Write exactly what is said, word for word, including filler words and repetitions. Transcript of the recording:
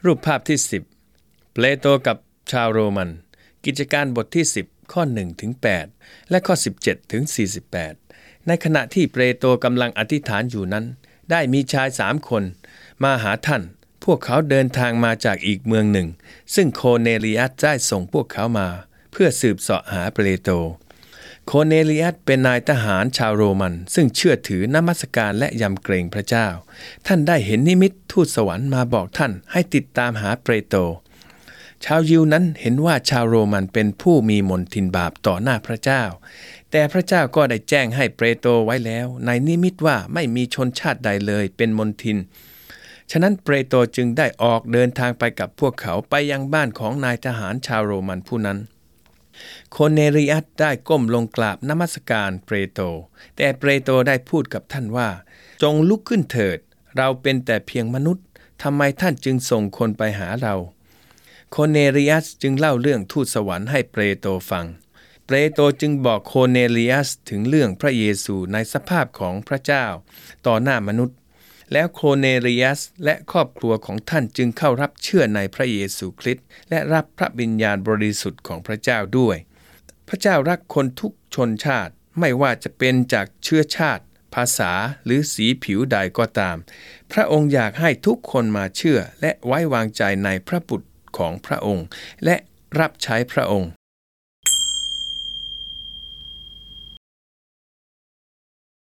รูปภาพที่สิบเปโตรกับชาวโรมันกิจการบทที่สิบข้อหนึ่งถึงแปดและข้อสิบเจ็ดถึงสี่สิบแปดในขณะที่เปโตรกำลังอธิษฐานอยู่นั้นได้มีชายสามคนมาหาท่านพวกเขาเดินทางมาจากอีกเมืองหนึ่งซึ่งโคเนลียัสได้ส่งพวกเขามาเพื่อสืบเสาะหาเปโตรโคเนลียัสเป็นนายทหารชาวโรมันซึ่งเชื่อถือนมัสการและยำเกรงพระเจ้าท่านได้เห็นนิมิตทูตสวรรค์มาบอกท่านให้ติดตามหาเปโตรชาวยิวนั้นเห็นว่าชาวโรมันเป็นผู้มีมนทินบาปต่อหน้าพระเจ้าแต่พระเจ้าก็ได้แจ้งให้เปโตรไว้แล้วในนิมิตว่าไม่มีชนชาติใดเลยเป็นมนทินฉะนั้นเปโตรจึงได้ออกเดินทางไปกับพวกเขาไปยังบ้านของนายทหารชาวโรมันผู้นั้นโคเนลียัสได้ก้มลงกราบนมัสการเปโตรแต่เปโตรได้พูดกับท่านว่าจงลุกขึ้นเถิดเราเป็นแต่เพียงมนุษย์ทำไมท่านจึงส่งคนไปหาเราโคเนลียัสจึงเล่าเรื่องทูตสวรรค์ให้เปโตรฟังเปโตรจึงบอกโคเนลียัสถึงเรื่องพระเยซูในสภาพของพระเจ้าต่อหน้ามนุษย์แล้วโคเนลียัสและครอบครัวของท่านจึงเข้ารับเชื่อในพระเยซูคริสต์และรับพระวิญญาณบริสุทธิ์ของพระเจ้าด้วยพระเจ้ารักคนทุกชนชาติไม่ว่าจะเป็นจากเชื้อชาติภาษาหรือสีผิวใดก็ตามพระองค์อยากให้ทุกคนมาเชื่อและไว้วางใจในพระบุตรของพระองค์และรับใช้พระองค์